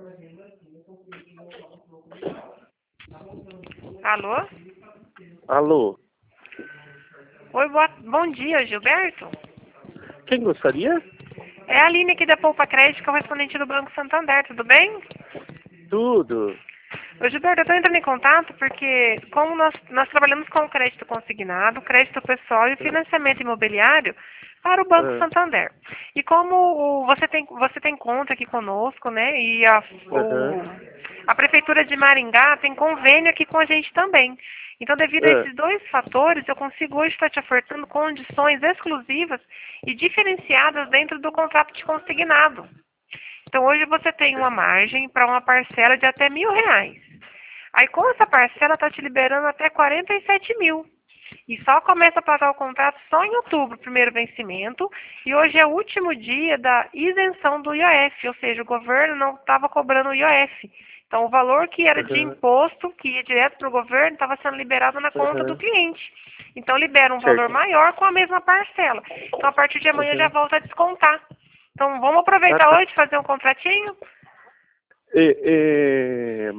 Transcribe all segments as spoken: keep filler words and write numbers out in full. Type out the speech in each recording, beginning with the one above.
Alô? Alô? Oi, boa... bom dia, Gilberto. Quem gostaria? É a Aline aqui da Poupa Crédito, correspondente do Banco Santander, tudo bem? Tudo. Ô, Gilberto, eu estou entrando em contato porque, como nós, nós trabalhamos com crédito consignado, crédito pessoal e financiamento imobiliário para o Banco Ah, Santander. E como o- você, tem, você tem conta aqui conosco, né? E a, o, aham, a Prefeitura de Maringá tem convênio aqui com a gente também. Então, devido a ah, esses dois fatores, eu consigo hoje estar te ofertando condições exclusivas e diferenciadas dentro do contrato de consignado. Então, hoje você tem uma margem para uma parcela de até mil reais. Aí, com essa parcela, está te liberando até quarenta e sete mil. E só começa a pagar o contrato só em outubro, primeiro vencimento. E hoje é o último dia da isenção do I O F, ou seja, o governo não estava cobrando o I O F. Então, o valor que era de aham, imposto, que ia direto para o governo, estava sendo liberado na conta do aham, cliente. Então, libera um valor certo. maior com a mesma parcela. Então, a partir de amanhã já Aham. volta a descontar. Então, vamos Ah, aproveitar tá. hoje e fazer um contratinho? É, é,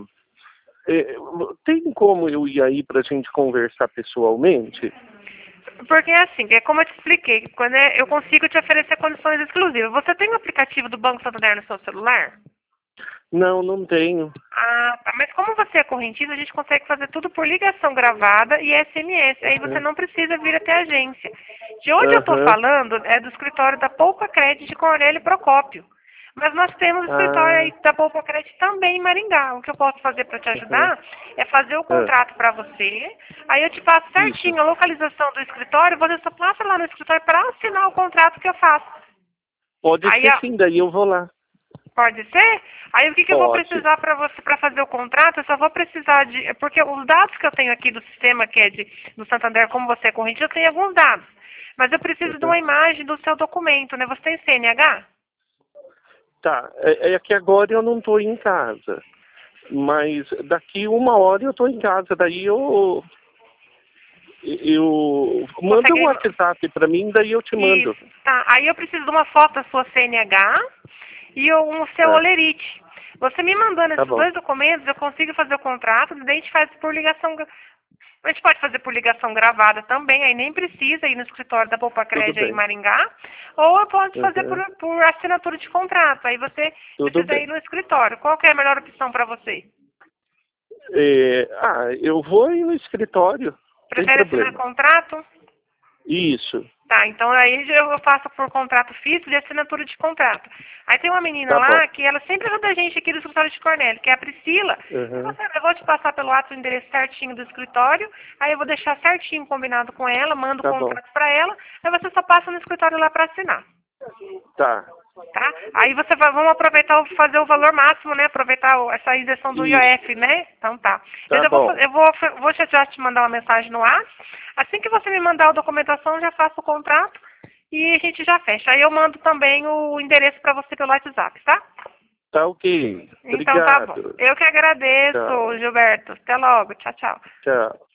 é, tem como eu ir aí pra gente conversar pessoalmente? Porque assim, é como eu te expliquei, quando é- eu consigo te oferecer condições exclusivas. Você tem o aplicativo do Banco Santander no seu celular? Não, não tenho. Ah, tá. Mas como você é correntista, a gente consegue fazer tudo por ligação gravada e S M S. Aí você Aham, não precisa vir até a agência. De onde eu estou aham, falando é do escritório da Poupa Crédito de Cornélio Procópio. Mas nós temos o escritório ah, aí da Poupa Crédito também em Maringá. O que eu posso fazer para te aham, ajudar é fazer o ah, contrato para você. Aí eu te passo isso. certinho a localização do escritório. Você só passa lá no escritório para assinar o contrato que eu faço. Pode Aí ser a, sim, daí eu vou lá. Pode ser? Aí o que, que eu vou Pode. precisar para você para fazer o contrato? Eu só vou precisar de. Porque os dados que eu tenho aqui do sistema, que é de, do Santander, como você é corrente, eu tenho alguns dados. Mas eu preciso de Aham. uma imagem do seu documento, né? Você tem C N H? Tá, é, é que agora eu não estou em casa. Mas daqui uma hora eu estou em casa, daí eu, eu manda um Consegue. WhatsApp para mim, daí eu te mando. Isso. Tá. Aí eu preciso de uma foto da sua C N H e um seu Ah, olerite. Você me mandando tá esses bom. dois documentos, eu consigo fazer o contrato, daí a gente faz por ligação. A gente pode fazer por ligação gravada também, aí nem precisa ir no escritório da Poupa Tudo Crédito aí em bem. Maringá, ou eu posso fazer por, Uhum. por assinatura de contrato, aí você Tudo precisa ir bem. no escritório. Qual que é a melhor opção para você? É, ah, eu vou aí no escritório, sem Prefere assinar problema. contrato? Isso, Tá, então aí eu faço por contrato fixo de assinatura de contrato. Aí tem uma menina tá bom. lá que ela sempre ajuda a gente aqui do escritório de Cornélio, que é a Priscila. Eu vou Uhum. eu vou te passar pelo WhatsApp o endereço certinho do escritório, aí eu vou deixar certinho combinado com ela, mando o Tá bom. contrato para ela, aí você só passa no escritório lá para assinar. Tá. Tá? Aí você vai, vamos aproveitar, o- fazer o valor máximo, né? Aproveitar o- essa isenção do Isso. I O F, né? Então tá. Mas Tá eu vou, fa- bom. eu vou, vou já já te mandar uma mensagem no ar. Assim que você me mandar a documentação, eu já faço o contrato e a gente já fecha. Aí eu mando também o endereço para você pelo WhatsApp, tá? Tá ok. Então tá bom. Obrigado. Eu que Tchau. agradeço, Gilberto. Até logo. Tchau, tchau. Tchau.